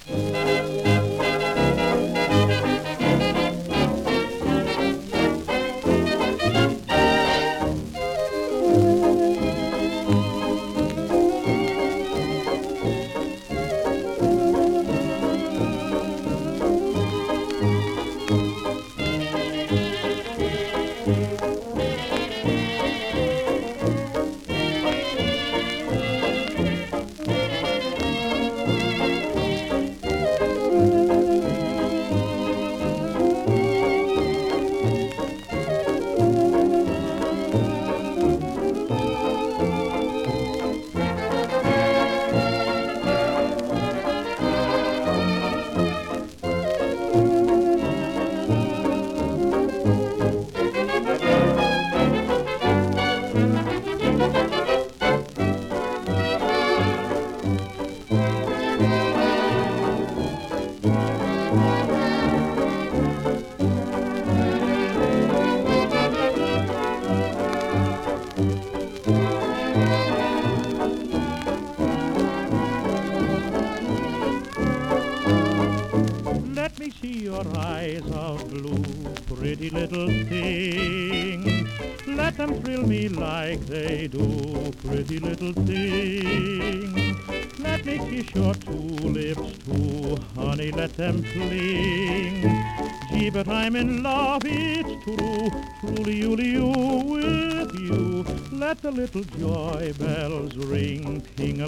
Let me see your eyes of blue, pretty little thing. Let them thrill me like they do, pretty little thing. Let me kiss your two lips too, honey, let them cling. Gee, but I'm in love, it's true, truly, you with you. Let the little joy bells ring,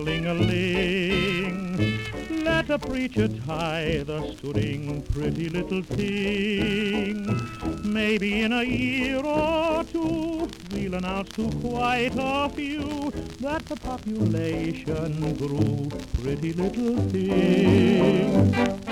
ting-a-ling-a-ling. Let a preacher tie the string, pretty little thing. Maybe in a year or two, we'll announce to quite a few that the population grew, pretty little thing.